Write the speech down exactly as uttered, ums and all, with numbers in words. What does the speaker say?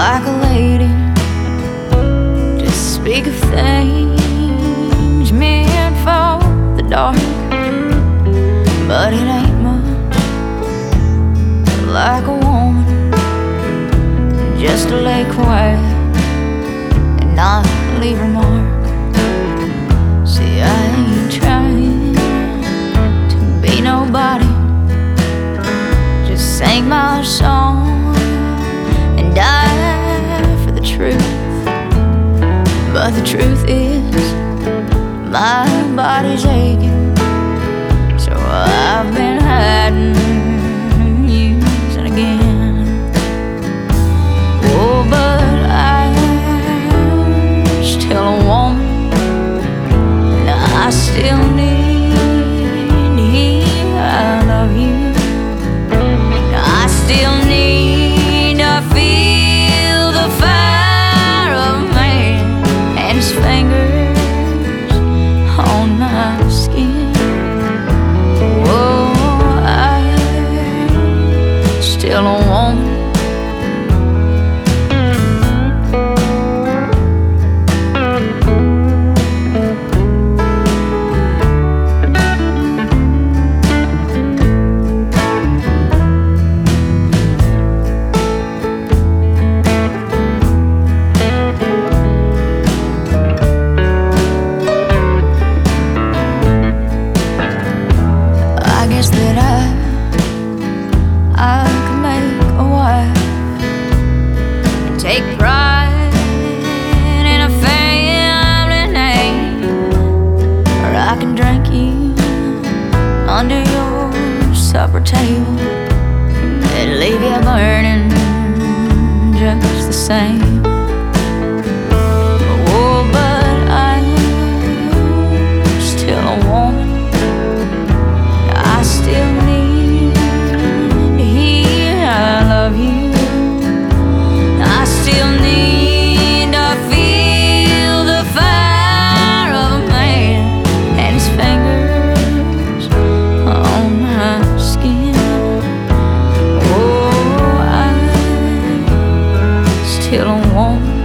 like a lady, to speak of things meant for the dark. But it ain't much like a woman, just to lay quiet and not leave a mark. See, I ain't trying to be nobody, just sing my song and die for the truth. But the truth is, my body's aching, so I've been hiding, using again. Oh, but I'm still a woman, and I still need to hear I love you. I still need to feel the fire of a man and his fingers on my skin. Oh, I'm still a woman. That I, I could make a wife and take pride in a family name, or I can drink you under your supper table and leave you burning just the same. Oh, but I'm still a woman. I still need to hear I love you. I still need to feel the fire of a man and his fingers on my skin. Oh, I'm still a woman.